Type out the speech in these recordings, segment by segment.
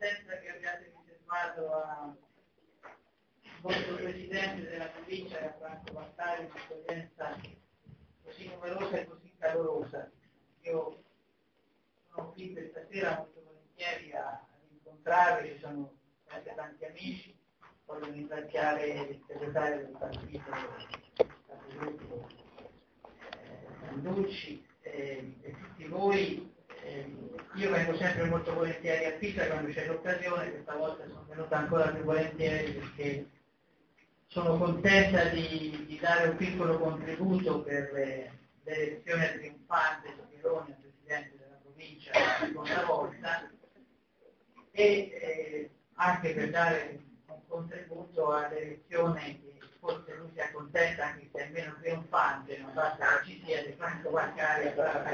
senza che abbiate riservato al vostro presidente della provincia, Franco Vattari, un'accoglienza così numerosa e così calorosa. Io sono qui questa sera molto volentieri ad incontrarvi, ci sono stati tanti amici, voglio ringraziare il segretario del partito, capogruppo Luci e tutti voi. Io vengo sempre molto volentieri a Pisa quando c'è l'occasione, questa volta sono venuta ancora più volentieri perché sono contenta di dare un piccolo contributo per l'elezione trionfante di Pironi a Presidente della provincia la seconda volta e anche per dare un contributo all'elezione che forse lui si accontenta anche se è meno trionfante, non basta che ci sia di Franco Vaccari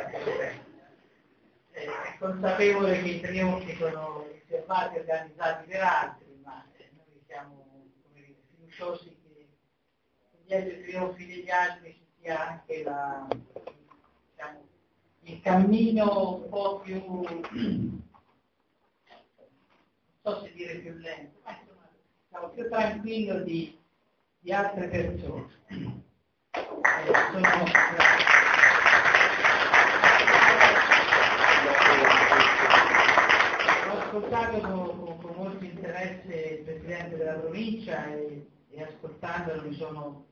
è consapevole che i trionfi sono riservati e organizzati per altri, ma noi siamo fiduciosi che dietro i trionfi degli altri ci sia anche il cammino un po' più, non so se dire più lento, ma insomma, più tranquillo di altre persone. Ho ascoltato con molto interesse il Presidente della provincia e ascoltandolo mi sono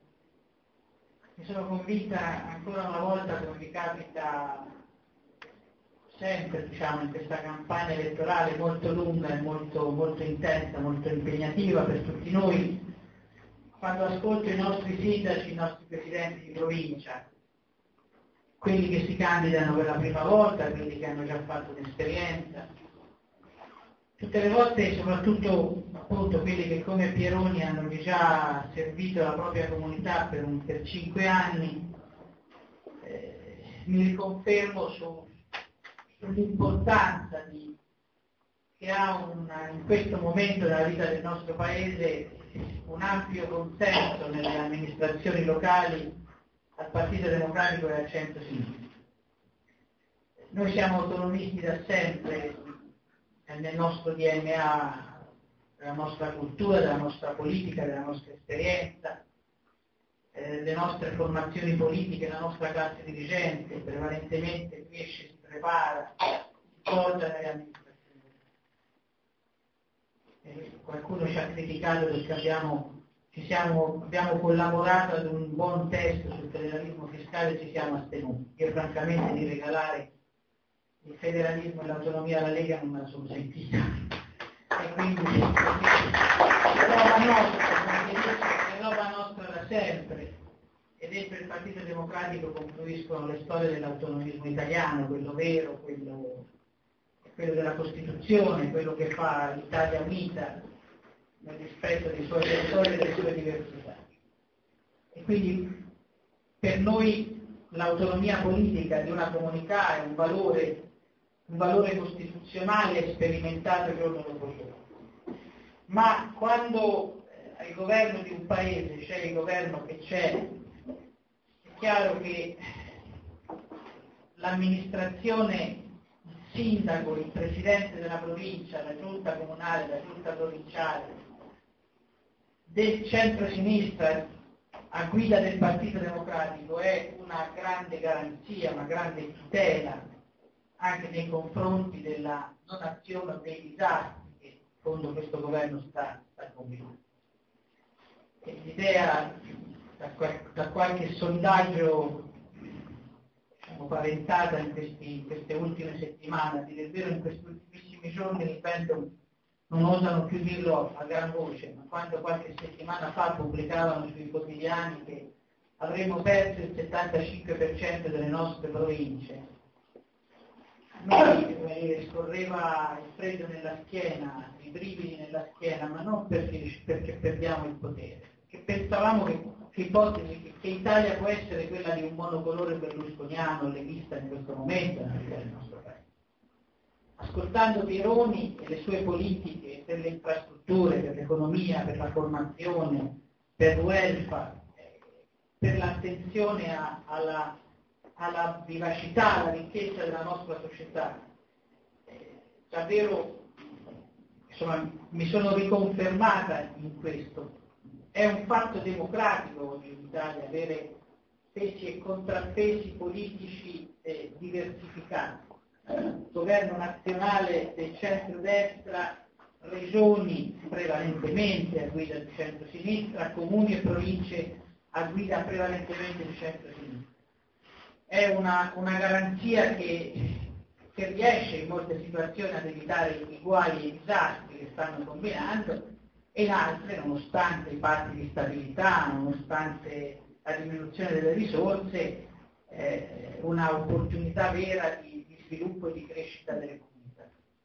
convinta ancora una volta, come mi capita sempre in questa campagna elettorale molto lunga e molto intensa, molto impegnativa per tutti noi, quando ascolto i nostri sindaci, i nostri presidenti di provincia, quelli che si candidano per la prima volta, quelli che hanno già fatto un'esperienza, tutte le volte, soprattutto appunto quelli che come Pieroni hanno già servito la propria comunità per 5 anni, mi riconfermo sull'importanza che ha in questo momento della vita del nostro Paese un ampio consenso nelle amministrazioni locali al Partito Democratico e al centro-sinistra. Noi siamo autonomisti da sempre, nel nostro DNA, della nostra cultura, della nostra politica, della nostra esperienza, le nostre formazioni politiche, la nostra classe dirigente prevalentemente cresce, si prepara, si forgia nelle amministrazioni. Qualcuno ci ha criticato perché abbiamo collaborato ad un buon testo sul federalismo fiscale e ci siamo astenuti. Io francamente di regalare il federalismo e l'autonomia alla Lega non me la sono sentita. E quindi è roba nostra da sempre. E dentro il Partito Democratico confluiscono le storie dell'autonomismo italiano, quello vero, quello della Costituzione, quello che fa l'Italia unita nel rispetto dei suoi territori e delle sue diversità. E quindi per noi l'autonomia politica di una comunità è un valore costituzionale sperimentato giorno dopo giorno. Ma quando al governo di un paese c'è il governo che c'è, è chiaro che l'amministrazione, il sindaco, il presidente della provincia, la giunta comunale, la giunta provinciale, del centro-sinistra a guida del Partito Democratico è una grande garanzia, una grande tutela anche nei confronti della non azione o dei disastri che in fondo questo governo sta combinando. L'idea da qualche sondaggio paventata in queste ultime settimane, a dire il vero in questi ultimissimi giorni, ripeto, non osano più dirlo a gran voce, ma quando qualche settimana fa pubblicavano sui quotidiani che avremmo perso il 75% delle nostre province, noi scorreva il freddo nella schiena, i brividi nella schiena, ma non perché perdiamo il potere, perché pensavamo che Italia può essere quella di un monocolore berlusconiano, leghista in questo momento nella vita del nostro paese. Ascoltando Pieroni e le sue politiche per le infrastrutture, per l'economia, per la formazione, per il welfare, per l'attenzione alla vivacità, alla ricchezza della nostra società, davvero insomma, mi sono riconfermata in questo. È un fatto democratico oggi in Italia avere pesi e contrappesi politici diversificati. Governo nazionale del centro-destra, regioni prevalentemente a guida di centro-sinistra, comuni e province a guida prevalentemente di centro-sinistra. È una garanzia che riesce in molte situazioni ad evitare i guai e i disastri che stanno combinando, e in altre, nonostante i patti di stabilità, nonostante la diminuzione delle risorse, una opportunità vera di sviluppo e di crescita delle comunità.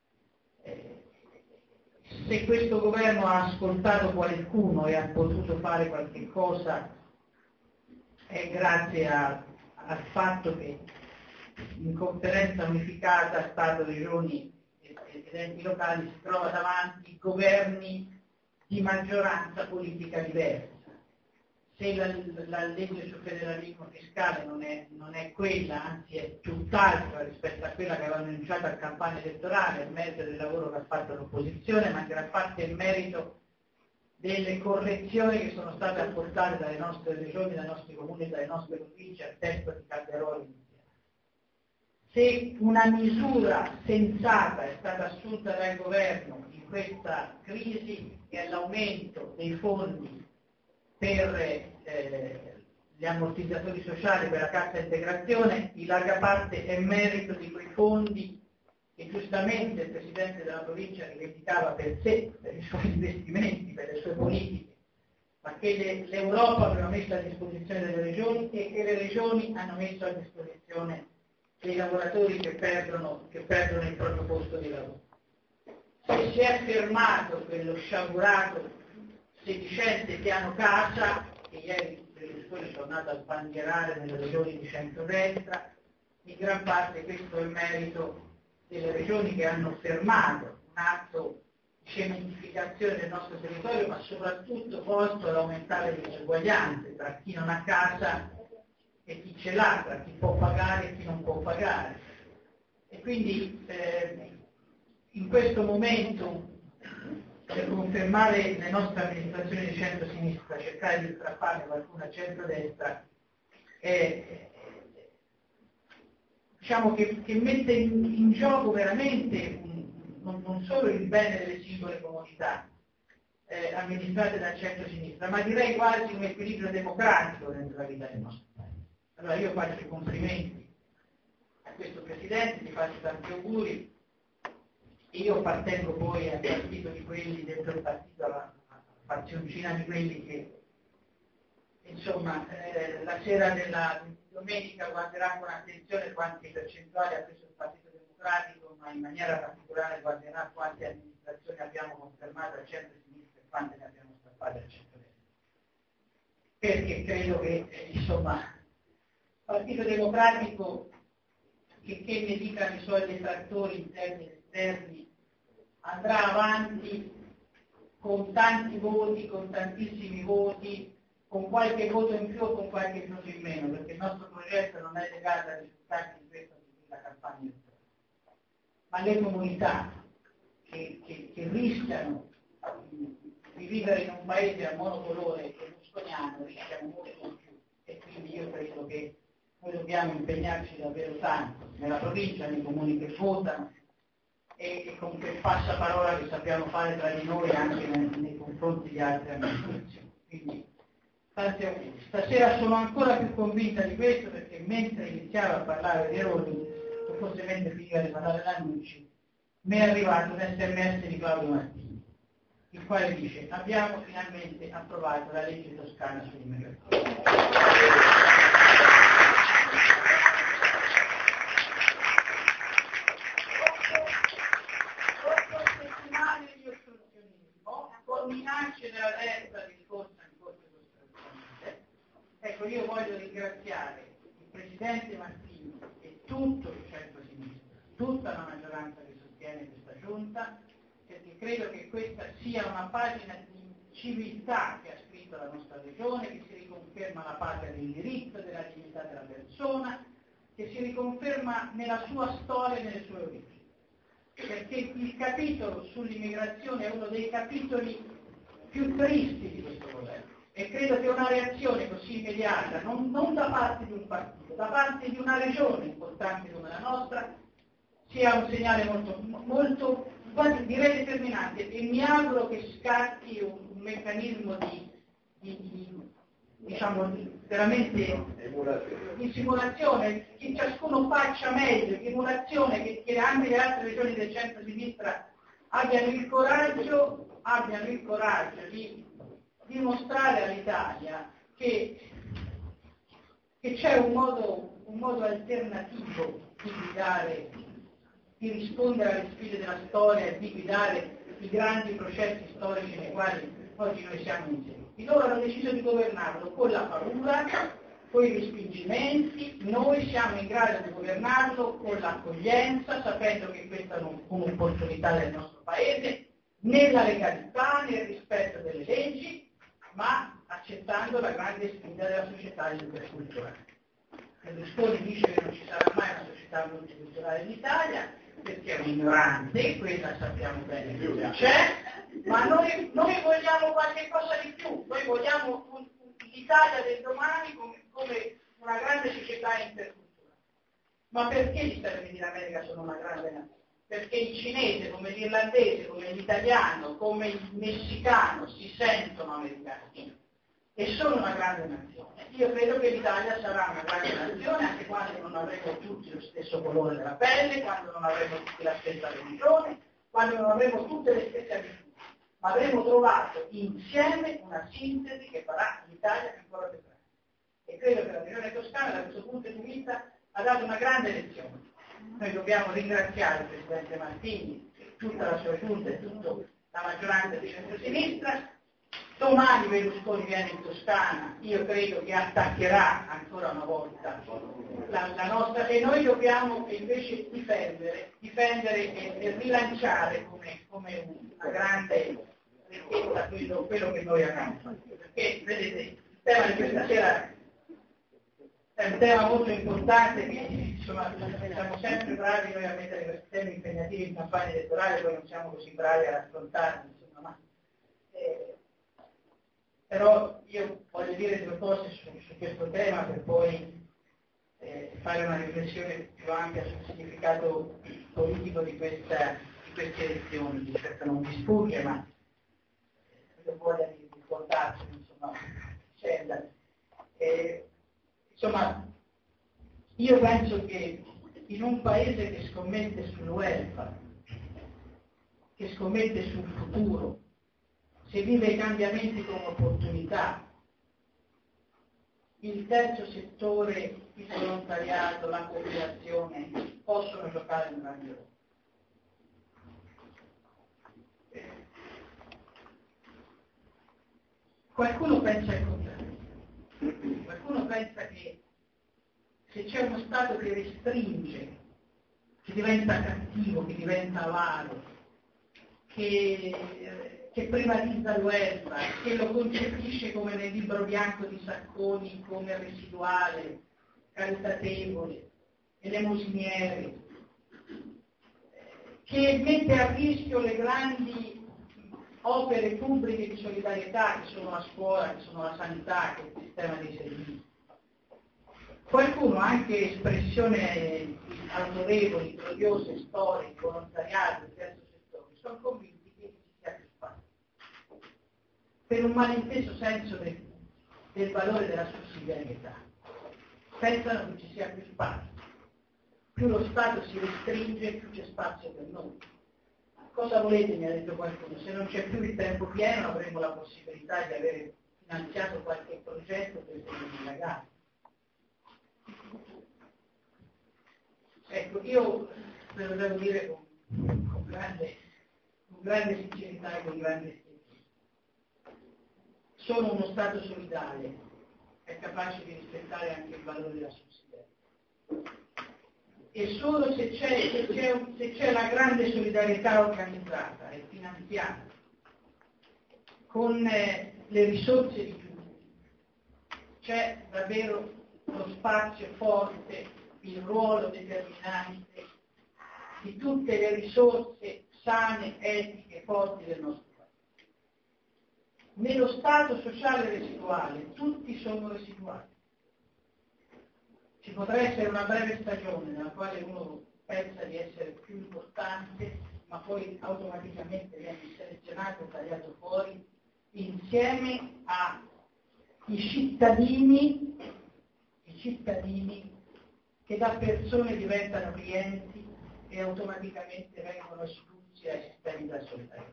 Se questo governo ha ascoltato qualcuno e ha potuto fare qualche cosa, è grazie al fatto che in conferenza unificata Stato, Regioni ed enti locali si trova davanti governi di maggioranza politica diversa. Se la legge sul federalismo fiscale non è quella, anzi è tutt'altra rispetto a quella che avevano annunciato a campagna elettorale, è merito del lavoro che ha fatto l'opposizione, ma in gran parte è merito delle correzioni che sono state apportate dalle nostre regioni, dai nostri comuni, dalle nostre province al testo di Calderoli iniziale. Se una misura sensata è stata assunta dal governo in questa crisi, è l'aumento dei fondi per gli ammortizzatori sociali, per la cassa integrazione, in larga parte è merito di quei fondi che giustamente il Presidente della provincia rivendicava per sé, per i suoi investimenti, per le sue politiche, ma che l'Europa aveva messo a disposizione delle regioni e che le regioni hanno messo a disposizione dei lavoratori che perdono il proprio posto di lavoro. Se si è fermato quello sciagurato sedicente piano casa, che ieri Berlusconi è tornato a sbandierare nelle regioni di centrodestra, in gran parte questo è il merito delle regioni che hanno fermato un atto di cementificazione del nostro territorio, ma soprattutto volto ad aumentare le disuguaglianze tra chi non ha casa e chi ce l'ha, tra chi può pagare e chi non può pagare. E quindi in questo momento, per confermare le nostre amministrazioni di centro-sinistra, cercare di strapparne qualcuno a centro-destra, diciamo che mette in gioco veramente non solo il bene delle singole comunità amministrate dal centro-sinistra, ma direi quasi un equilibrio democratico dentro la vita del nostro paese. Allora io faccio i complimenti a questo Presidente, gli faccio tanti auguri. Io appartengo poi al partito di quelli, dentro il partito, alla fazioncina di quelli che, insomma, la sera della domenica guarderà con attenzione quante percentuali ha preso il Partito Democratico, ma in maniera particolare guarderà quante amministrazioni abbiamo confermato al centro-sinistra e quante ne abbiamo strappate al centro-destra. Perché credo che, insomma, il Partito Democratico, che ne dicano i suoi detrattori interni ed esterni, andrà avanti con tanti voti, con tantissimi voti, con qualche voto in più o con qualche voto in meno, perché il nostro progetto non è legato ai risultati di questa campagna elettorale. Ma le comunità che rischiano di vivere in un paese a monocolore berlusconiano rischiano molto di più, e quindi io credo che noi dobbiamo impegnarci davvero tanto nella provincia, nei comuni che votano, e con quel passaparola che sappiamo fare tra di noi anche nei confronti di altre amministrazioni. Quindi tanti auguri. Stasera sono ancora più convinta di questo, perché mentre iniziava a parlare di Roni, o forse mentre finiva di parlare Lannucci, mi è arrivato un SMS di Claudio Martini, il quale dice: abbiamo finalmente approvato la legge toscana sull'immigrazione. Con minacce della destra di ricorsa in Corte Costituzionale. Ecco, io voglio ringraziare il Presidente Martini e tutto il centro-sinistra, tutta la maggioranza che sostiene questa Giunta, perché credo che questa sia una pagina di civiltà che ha scritto la nostra Regione, che si riconferma la patria del diritto, della dignità della persona, che si riconferma nella sua storia e nelle sue origini. perché il capitolo sull'immigrazione è uno dei capitoli più tristi di questo governo e credo che una reazione così immediata, non da parte di un partito, da parte di una regione importante come la nostra, sia un segnale molto quasi direi determinante, e mi auguro che scatti un meccanismo diciamo veramente di simulazione, che ciascuno faccia meglio, di emulazione, che anche le altre regioni del centro-sinistra abbiano il coraggio di dimostrare all'Italia che c'è un modo alternativo di rispondere alle sfide della storia e di guidare i grandi processi storici nei quali oggi noi siamo inseriti. Loro hanno deciso di governarlo con la paura, con i respingimenti, noi siamo in grado di governarlo con l'accoglienza, sapendo che questa è un'opportunità del nostro Paese, nella legalità, nel rispetto delle leggi, ma accettando la grande sfida della società interculturale. Berlusconi dice che non ci sarà mai una società multiculturale in Italia, perché è un ignorante, quella sappiamo bene che c'è, ma noi vogliamo qualche cosa di più, noi vogliamo l'Italia del domani come una grande società interculturale. Ma perché gli Stati Uniti d'America sono una grande nazione? Perché il cinese, come l'irlandese, come l'italiano, come il messicano si sentono americani e sono una grande nazione. Io credo che l'Italia sarà una grande nazione anche quando non avremo tutti lo stesso colore della pelle, quando non avremo tutti la stessa religione, quando non avremo tutte le stesse abitudini. Ma avremo trovato insieme una sintesi che farà l'Italia ancora più grande. E credo che la Regione Toscana da questo punto di vista ha dato una grande lezione. Noi dobbiamo ringraziare il Presidente Martini, tutta la sua giunta e tutta la maggioranza di centrosinistra. Domani Berlusconi viene in Toscana, io credo che attaccherà ancora una volta la nostra, e noi dobbiamo invece difendere e rilanciare come una grande ricchezza quello che noi abbiamo fatto. Perché vedete, il tema di questa sera è un tema molto importante che insomma siamo sempre bravi noi a mettere questi temi impegnativi in campagna elettorale, poi non siamo così bravi a affrontarli, insomma, ma però io voglio dire due cose su questo tema per poi fare una riflessione più ampia sul significato politico di queste elezioni, che certo non mi sfugge, ma ho voglia di ricordarsi, insomma, vicenda. Insomma, io penso che in un paese che scommette sul welfare, che scommette sul futuro, se vive i cambiamenti come opportunità, il terzo settore, il volontariato, la cooperazione possono giocare un grande ruolo. Qualcuno pensa il contrario. Qualcuno pensa che se c'è uno Stato che restringe, che diventa cattivo, che diventa avaro, che privatizza il welfare, che lo concepisce come nel libro bianco di Sacconi come residuale, caritatevole, elemosiniere, che mette a rischio le grandi opere pubbliche di solidarietà che sono la scuola, che sono la sanità, che è il sistema dei servizi. Qualcuno, anche espressione autorevoli, gloriose, storiche, volontariato, terzo settore, sono convinti che ci sia più spazio. Per un malinteso senso del valore della sussidiarietà. Pensano che ci sia più spazio. Più lo Stato si restringe, più c'è spazio per noi. Cosa volete, mi ha detto qualcuno? Se non c'è più il tempo pieno avremo la possibilità di avere finanziato qualche progetto per i ragazzi. Ecco, io ve lo devo dire con grande sincerità e con grande estetismo. Sono uno Stato solidale, è capace di rispettare anche il valore della sussidiarietà. E solo se c'è la grande solidarietà organizzata e finanziata, con le risorse di tutti, c'è davvero lo spazio forte, il ruolo determinante di tutte le risorse sane, etiche, forti del nostro Paese. Nello stato sociale residuale tutti sono residuali. Ci potrà essere una breve stagione nella quale uno pensa di essere più importante, ma poi automaticamente viene selezionato e tagliato fuori insieme ai cittadini che da persone diventano clienti e automaticamente vengono espulsi ai sistemi della solidarietà.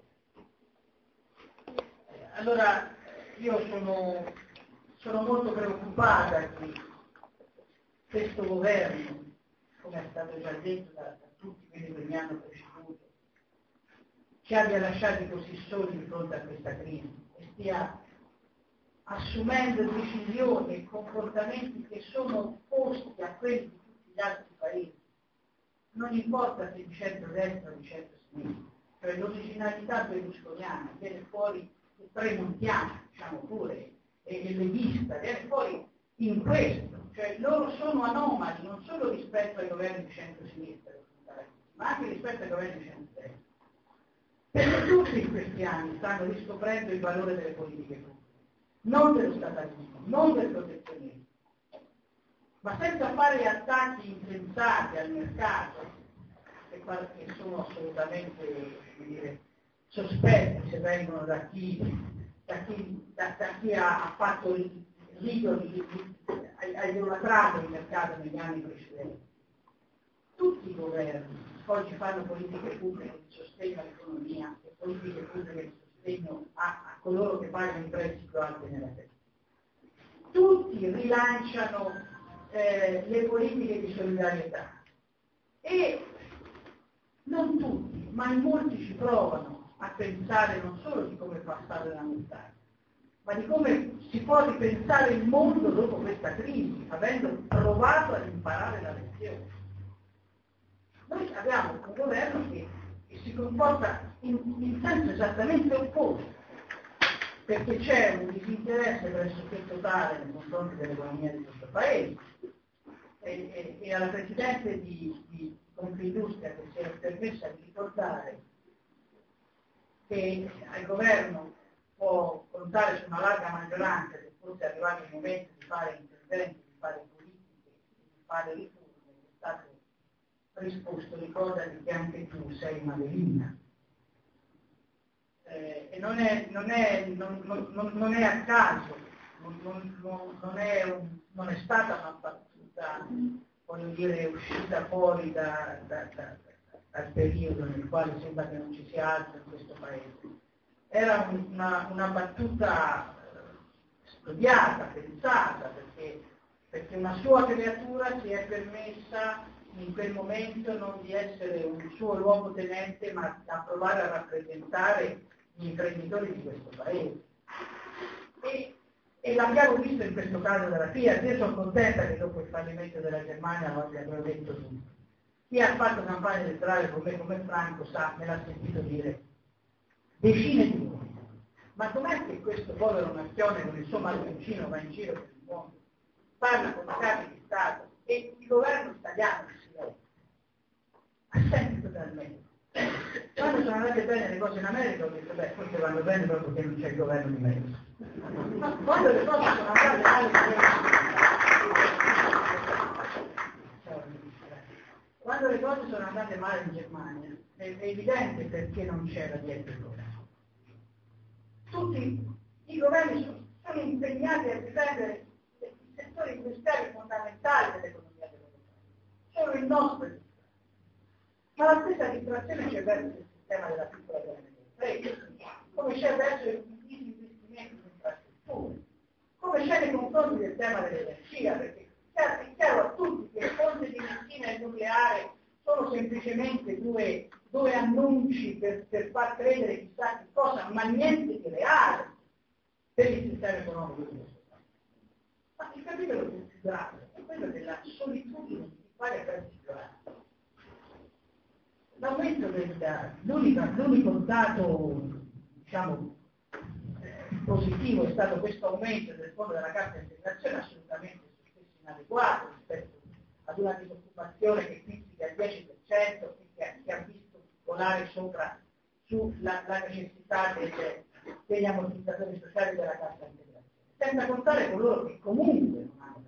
Allora io sono molto preoccupata di questo governo, come è stato già detto da tutti quelli che mi hanno preceduto, ci abbia lasciati così soli di fronte a questa crisi e stia assumendo decisioni e comportamenti che sono opposti a quelli di tutti gli altri paesi. Non importa se di centro-destra o di centro-sinistra, cioè l'originalità berlusconiana viene fuori, premontiana, diciamo pure, e leghista, viene fuori in questo. Cioè loro sono anomali non solo rispetto ai governi di centro-sinistra, ma anche rispetto ai governi di centro-destra. Perché tutti in questi anni stanno riscoprendo il valore delle politiche pubbliche, non dello statalismo, non del protezionismo, ma senza fare attacchi insensati al mercato, che sono assolutamente sospetti se vengono da chi ha fatto ha idolatrato il mercato negli anni precedenti. Tutti i governi oggi fanno politiche pubbliche di sostegno all'economia e politiche pubbliche di sostegno a coloro che pagano i prezzi più alti nella terra. Tutti rilanciano le politiche di solidarietà e non tutti, ma in molti ci provano a pensare non solo di come passare la montagna, ma di come si può ripensare il mondo dopo questa crisi, avendo provato ad imparare la lezione. Noi abbiamo un governo che si comporta in senso esattamente opposto, perché c'è un disinteresse pressoché totale nei confronti dell'economia di questo Paese e alla Presidente di Confindustria che si è permessa di ricordare che al governo può contare su una larga maggioranza che fosse arrivato il momento di fare interventi, di fare politiche, di fare riforme, è stato risposto: ricordati che anche tu sei una velina. E non è a caso, non è stata una battuta, voglio dire, uscita fuori dal periodo nel quale sembra che non ci sia altro in questo Paese. Era una battuta studiata, pensata, perché una sua creatura si è permessa in quel momento non di essere un suo luogotenente, ma a provare a rappresentare gli imprenditori di questo Paese. E l'abbiamo visto in questo caso della Fiat. Io sono contenta che dopo il fallimento della Germania lo abbiano detto tutto. Chi ha fatto campagna elettorale con me, come Franco, me l'ha sentito dire decine di volte. Ma com'è che questo povero Marchione con il suo marconcino va in giro per il mondo, parla con i capi di Stato e il governo italiano si silenzia? Assente totalmente. Quando sono andate bene le cose in America ho detto, forse vanno bene proprio perché non c'è il governo di mezzo. Ma quando le cose sono andate male quando le cose sono andate male in Germania è evidente perché non c'era dietro il governo. Tutti i governi sono impegnati a difendere i settori industriali fondamentali dell'economia dell'Europa. Solo il nostro è. Ma la stessa distrazione c'è verso il sistema della piccola e grande impresa, come c'è verso i disinvestimenti in infrastrutture, come c'è nei confronti del tema dell'energia, perché è chiaro a tutti che le fonti di benzina e nucleare sono semplicemente due annunci per far credere chissà che cosa, ma niente di reale per il sistema economico di questo Paese. Ma il capitolo più grave è quello della solitudine di fare prezzi più alti. L'aumento l'unico dato, diciamo, positivo è stato questo aumento del fondo della cassa integrazione assolutamente inadeguato rispetto ad una disoccupazione che pizzica il 10% e che ha visto volare sopra sulla necessità degli ammortizzatori sociali della cassa integrazione, senza contare coloro che comunque non hanno.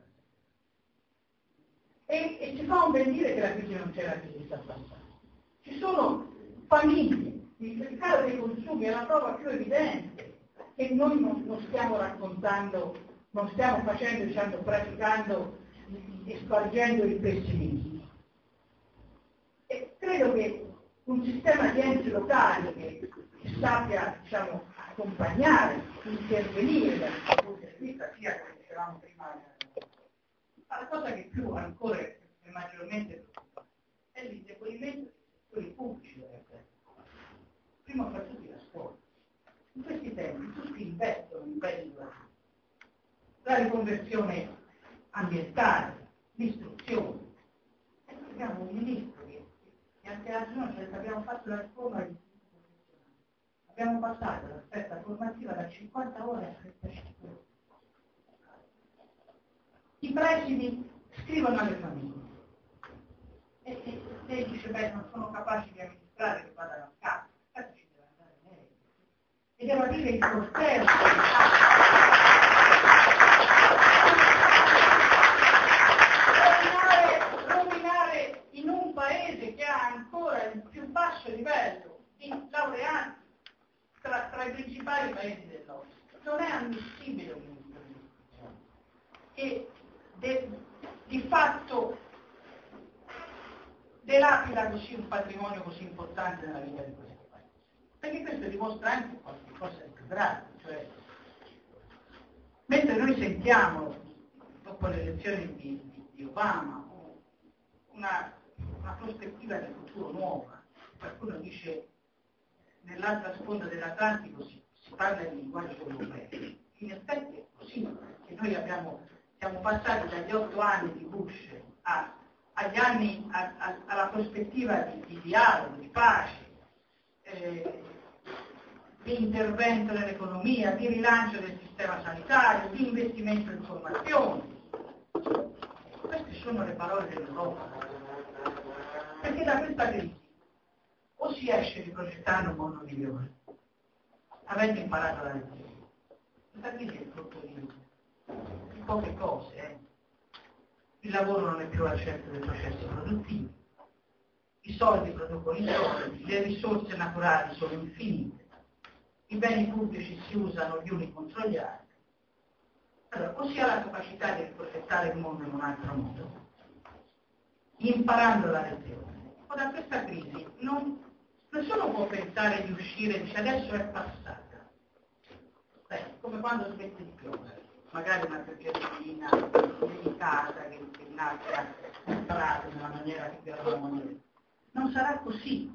E ci fa un ben dire che la crisi non c'è, la crisi sta passando. Ci sono famiglie, il calo dei consumi è la prova più evidente che noi non stiamo raccontando, non stiamo facendo, diciamo, praticando e spargendo il pessimismo. E credo che un sistema di enti locali che sappia, diciamo, accompagnare, intervenire dal punto di vista, sia come dicevamo prima, la cosa che più ancora e maggiormente preoccupa è l'indebolimento dei settori pubblici della terra. Prima fra tutti la scuola. In questi tempi tutti investono in beni durati. La riconversione ambientale, l'istruzione. E noi abbiamo un ministro che anche l'altro giorno abbiamo fatto la riforma degli istituti professionali. Abbiamo passato l'offerta formativa da 50 ore a 35 ore. I presidi scrivono alle famiglie e lei dice, beh, non sono capaci di amministrare, che vadano a casa. A casa ci deve andare lei. E devo dire il corteo. Rovinare in un paese che ha ancora il più basso livello di laureati tra i principali paesi del nord. Non è ammissibile un ministro dell'istruzione. E di fatto delapida così un patrimonio così importante nella vita di questo paese. Perché questo dimostra anche qualcosa di più grave, cioè mentre noi sentiamo dopo le elezioni di Obama una prospettiva di futuro nuova, qualcuno dice nell'altra sponda dell'Atlantico si parla di linguaggio europeo. In effetti è così, perché noi siamo passati dagli 8 anni di Bush agli anni, alla prospettiva di dialogo, di pace, di intervento nell'economia, di rilancio del sistema sanitario, di investimento in formazione. Queste sono le parole dell'Europa. Perché da questa crisi o si esce riprogettando un mondo migliore, avendo imparato la lezione. Questa crisi è frutto di poche cose. Il lavoro non è più al centro dei processi produttivi, i soldi producono i soldi, le risorse naturali sono infinite, i beni pubblici si usano gli uni contro gli altri. Allora, o si ha la capacità di riprogettare il mondo in un altro modo, imparando la lezione, o da questa crisi nessuno può pensare di uscire e dice adesso è passata. Come quando smette di piovere, magari una pioggerellina delicata che innalza il prato in una maniera che piovevamo noi. Non sarà così.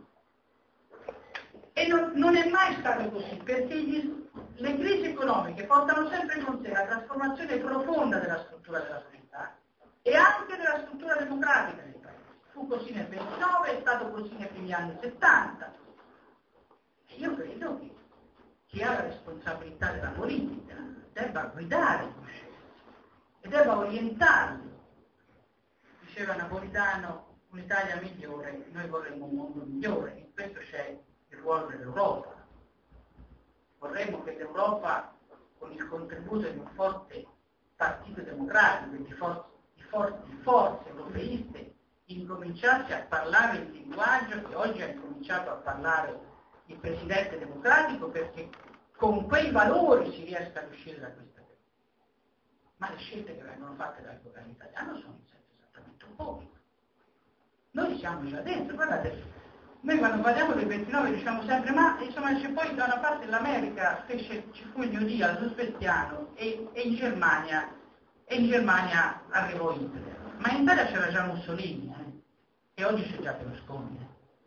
E non è mai stato così, perché le crisi economiche portano sempre con sé la trasformazione profonda della struttura della società e anche della struttura democratica dei paesi. Fu così nel 29, è stato così nei primi anni 70. E io credo che chi ha la responsabilità della politica debba guidare i processi e debba orientarli. Diceva Napolitano, un'Italia migliore, noi vorremmo un mondo migliore, in questo c'è il ruolo dell'Europa. Vorremmo che l'Europa, con il contributo di un forte partito democratico e di forze europeiste, incominciasse a parlare il linguaggio che oggi ha incominciato a parlare il Presidente democratico, perché con quei valori si riesca ad uscire da questa crisi. Ma le scelte che vengono fatte dal governo italiano sono in senso esattamente opposto. Noi siamo già dentro, guardate, noi quando parliamo del 29 diciamo sempre, ma insomma c'è poi da una parte l'America ci fu il New Deal rooseveliano e in Germania arrivò Hitler. Ma in Italia c'era già Mussolini, e oggi c'è già Berlusconi.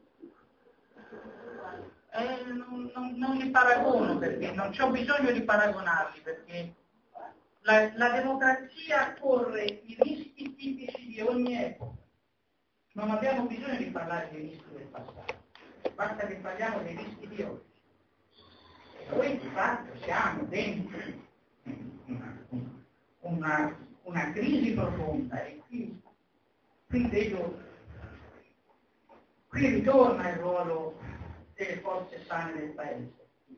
Non li paragono, perché non c'ho bisogno di paragonarli, perché la democrazia corre i rischi tipici di ogni epoca. Non abbiamo bisogno di parlare dei rischi del passato, basta che parliamo dei rischi di oggi. E noi di fatto siamo dentro una crisi profonda, e qui vedo Qui ritorna il ruolo delle forze sane del Paese.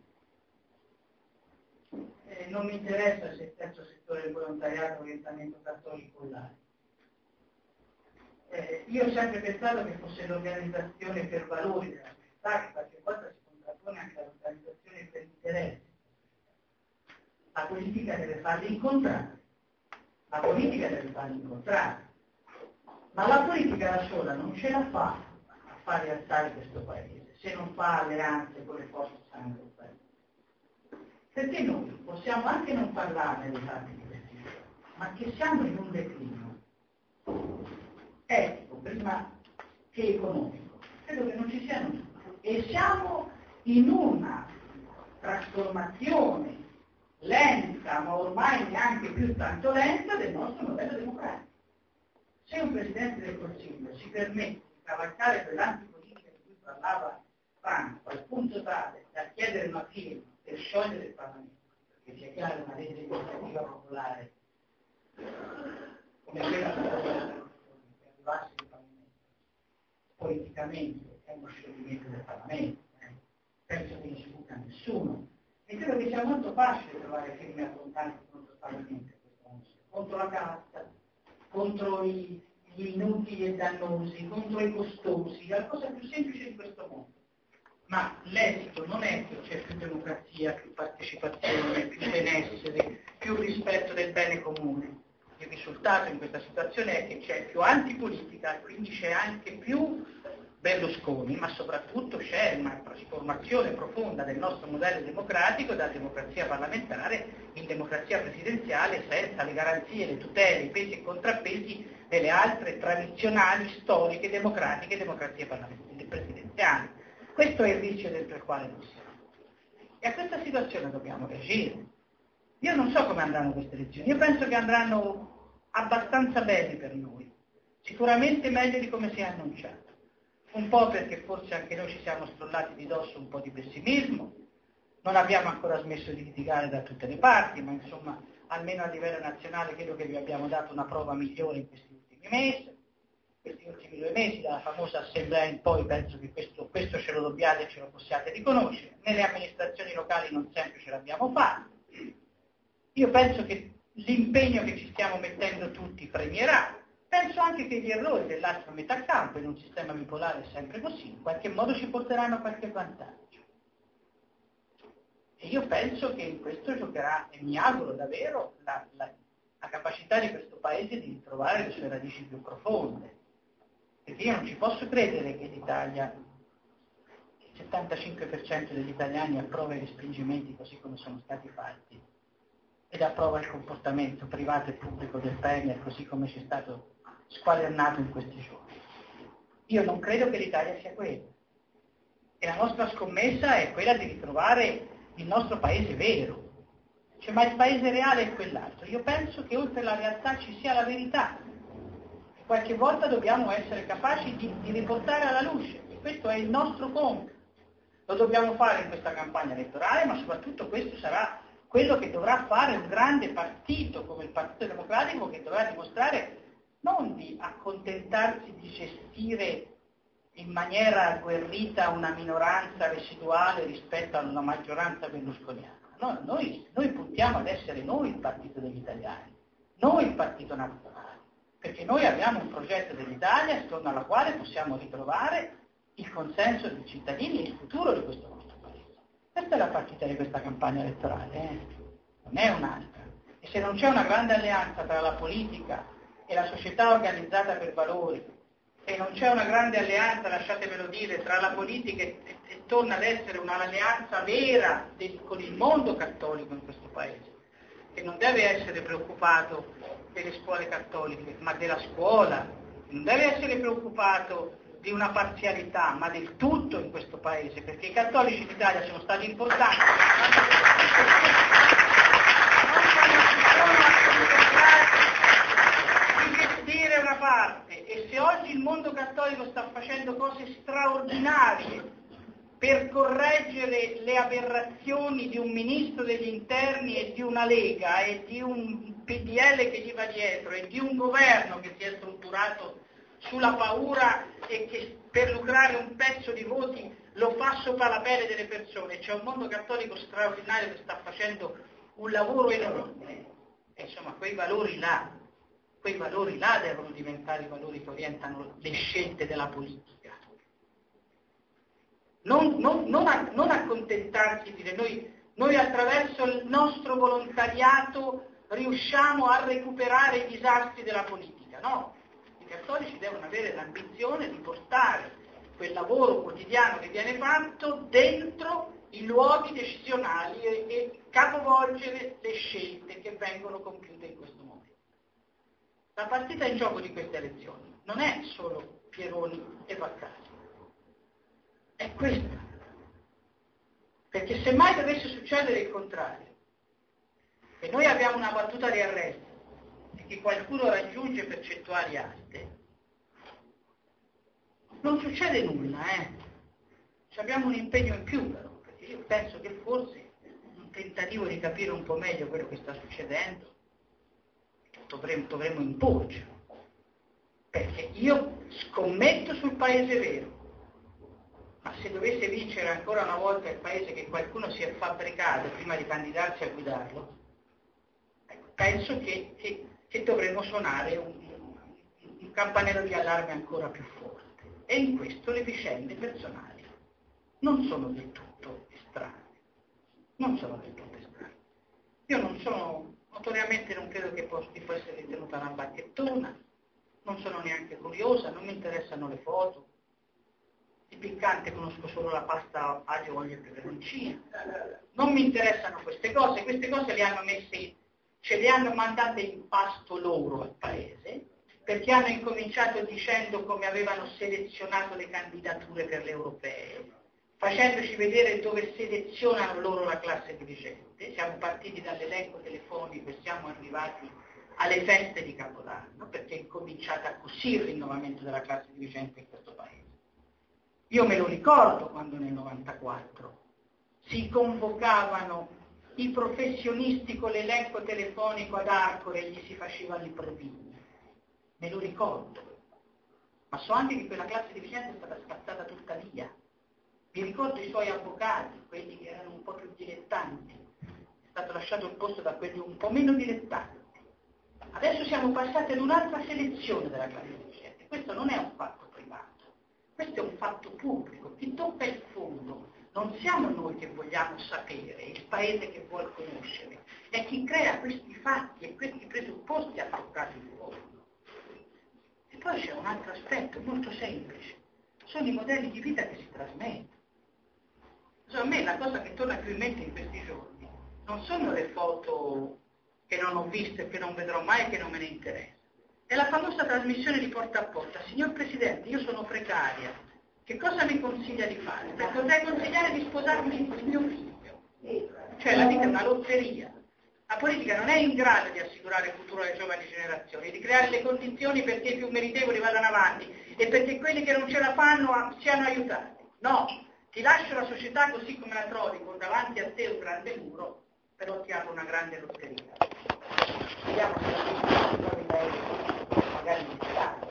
Non mi interessa se il terzo settore del volontariato o orientamento cattolico là. Io ho sempre pensato che fosse l'organizzazione per valori della società, che qualche volta si contrappone anche all'organizzazione per interessi. La politica deve farli incontrare. La politica deve farli incontrare. Ma la politica da sola non ce la fa a far rialzare questo Paese, se non fa alleanze con le forze sane del Paese. Perché noi possiamo anche non parlarne dei fatti di questi giorni, ma che siamo in un declino etico prima che economico. Credo che non ci siano dubbi. E siamo in una trasformazione lenta, ma ormai neanche più tanto lenta, del nostro modello democratico. Se un Presidente del Consiglio si permette di cavalcare quell'antipolitica di cui parlava Franco, al punto tale da chiedere una firma per sciogliere il Parlamento, perché sia chiaro una legge di iniziativa popolare come quella che arrivasse il Parlamento, politicamente è uno scioglimento del Parlamento, penso che non si sfugga a nessuno. E credo che sia molto facile trovare firme abbondanti contro il Parlamento, contro la Carta, contro gli inutili e dannosi, contro i costosi, la cosa più semplice di questo mondo. Ma l'esito non è che c'è più democrazia, più partecipazione, più benessere, più rispetto del bene comune. Il risultato in questa situazione è che c'è più antipolitica, quindi c'è anche più Berlusconi, ma soprattutto c'è una trasformazione profonda del nostro modello democratico da democrazia parlamentare in democrazia presidenziale, senza le garanzie, le tutele, i pesi e contrappesi delle altre tradizionali, storiche, democratiche democrazie presidenziali. Questo è il rischio dentro il quale noi siamo. E a questa situazione dobbiamo reagire. Io non so come andranno queste elezioni, io penso che andranno abbastanza bene per noi, sicuramente meglio di come si è annunciato. Un po' perché forse anche noi ci siamo scrollati di dosso un po' di pessimismo, non abbiamo ancora smesso di litigare da tutte le parti, ma insomma almeno a livello nazionale credo che vi abbiamo dato una prova migliore in questi ultimi mesi. Questi ultimi 2 mesi, dalla famosa assemblea in poi, penso che questo ce lo dobbiate e ce lo possiate riconoscere. Nelle amministrazioni locali non sempre ce l'abbiamo fatto. Io penso che l'impegno che ci stiamo mettendo tutti premierà. Penso anche che gli errori dell'altro metà campo, in un sistema bipolare è sempre così, in qualche modo ci porteranno qualche vantaggio. E io penso che in questo giocherà, e mi auguro davvero, la capacità di questo Paese di ritrovare le sue radici più profonde. Perché io non ci posso credere che l'Italia, il 75% degli italiani approva i respingimenti così come sono stati fatti ed approva il comportamento privato e pubblico del Premier così come ci è stato squadernato in questi giorni. Io non credo che l'Italia sia quella. E la nostra scommessa è quella di ritrovare il nostro Paese vero. Cioè, ma il Paese reale è quell'altro. Io penso che oltre alla realtà ci sia la verità. Qualche volta dobbiamo essere capaci di riportare alla luce, e questo è il nostro compito. Lo dobbiamo fare in questa campagna elettorale, ma soprattutto questo sarà quello che dovrà fare un grande partito come il Partito Democratico, che dovrà dimostrare non di accontentarsi di gestire in maniera agguerrita una minoranza residuale rispetto a una maggioranza berlusconiana. No, noi puntiamo ad essere noi il partito degli italiani, noi il partito nazionale. Perché noi abbiamo un progetto dell'Italia attorno alla quale possiamo ritrovare il consenso dei cittadini e il futuro di questo nostro Paese. Questa è la partita di questa campagna elettorale, non è un'altra. E se non c'è una grande alleanza tra la politica e la società organizzata per valori, e non c'è una grande alleanza, lasciatemelo dire, tra la politica e torna ad essere un'alleanza vera con il mondo cattolico in questo Paese, che non deve essere preoccupato delle scuole cattoliche, ma della scuola, non deve essere preoccupato di una parzialità, ma del tutto in questo Paese, perché i cattolici in Italia sono stati importanti, di gestire una parte, e se oggi il mondo cattolico sta facendo cose straordinarie per correggere le aberrazioni di un ministro degli interni e di una Lega e di un PDL che gli va dietro e di un governo che si è strutturato sulla paura e che per lucrare un pezzo di voti lo fa sopra la pelle delle persone. C'è un mondo cattolico straordinario che sta facendo un lavoro enorme. E insomma, quei valori là devono diventare i valori che orientano le scelte della politica. Non accontentarsi di dire noi attraverso il nostro volontariato riusciamo a recuperare i disastri della politica. No, i cattolici devono avere l'ambizione di portare quel lavoro quotidiano che viene fatto dentro i luoghi decisionali e capovolgere le scelte che vengono compiute in questo momento. La partita in gioco di queste elezioni non è solo Pieroni e Vaccari, è questa. Perché se mai dovesse succedere il contrario, che noi abbiamo una battuta di arresto e che qualcuno raggiunge percentuali alte, non succede nulla, Ci abbiamo un impegno in più però, perché io penso che forse un tentativo di capire un po' meglio quello che sta succedendo dovremmo imporcelo, perché io scommetto sul paese vero, ma se dovesse vincere ancora una volta il paese che qualcuno si è fabbricato prima di candidarsi a guidarlo, penso che dovremmo suonare un campanello di allarme ancora più forte. E in questo le vicende personali non sono del tutto estranee. Io non sono, notoriamente non credo che possa essere ritenuta una bacchettona, non sono neanche curiosa, non mi interessano le foto. Di piccante conosco solo la pasta aglio, olio e peperoncino. Non mi interessano queste cose le hanno messe, ce le hanno mandate in pasto loro al paese, perché hanno incominciato dicendo come avevano selezionato le candidature per le europee, facendoci vedere dove selezionano loro la classe dirigente. Siamo partiti dall'elenco telefonico e siamo arrivati alle feste di Capodanno, perché è incominciata così il rinnovamento della classe dirigente in questo paese. Io me lo ricordo quando nel 94 si convocavano i professionisti con l'elenco telefonico ad Arcore e gli si facevano i provini. Me lo ricordo. Ma so anche che quella classe dirigente è stata scattata tutta via. Mi ricordo i suoi avvocati, quelli che erano un po' più dilettanti. È stato lasciato il posto da quelli un po' meno dilettanti. Adesso siamo passati ad un'altra selezione della classe dirigente. Questo non è un fatto privato, questo è un fatto pubblico. Chi tocca il fondo non siamo noi che vogliamo sapere, il paese che vuol conoscere, è chi crea questi fatti e questi presupposti ha toccato il fondo. E poi c'è un altro aspetto molto semplice, sono i modelli di vita che si trasmettono. A me la cosa che torna più in mente in questi giorni non sono le foto che non ho visto e che non vedrò mai e che non me ne interessa. È la famosa trasmissione di porta a porta. Signor Presidente, io sono precaria, che cosa mi consiglia di fare? Potrei consigliare di sposarmi con il mio figlio. Cioè la vita è una lotteria. La politica non è in grado di assicurare il futuro alle giovani generazioni, di creare le condizioni perché i più meritevoli vadano avanti e perché quelli che non ce la fanno siano aiutati. No, ti lascio la società così come la trovi, con davanti a te un grande muro, però ti apro una grande lotteria. Vediamo se magari di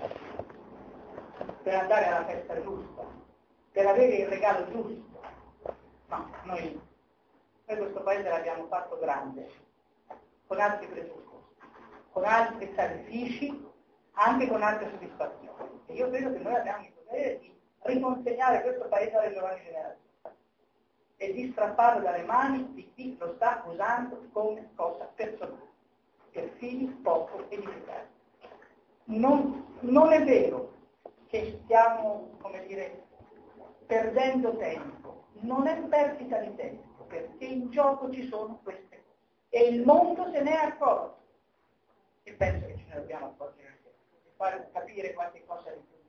per andare alla festa giusta, per avere il regalo giusto. No, noi questo paese l'abbiamo fatto grande, con altri presupposti, con altri sacrifici, anche con altre soddisfazioni. E io credo che noi abbiamo il potere di riconsegnare questo paese alle giovani generazioni e di strapparlo dalle mani di chi lo sta usando come cosa personale, per fini poco edificati. Non è vero che stiamo, come dire, perdendo tempo, non è perdita di tempo, perché in gioco ci sono queste cose e il mondo se ne è accorto e penso che ce ne dobbiamo accorgere anche per far capire qualche cosa di più.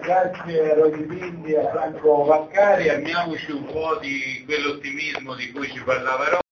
grazie a Rodi Bindi e a Franco Vaccari, armiamoci un po' di quell'ottimismo di cui ci parlava Rodi.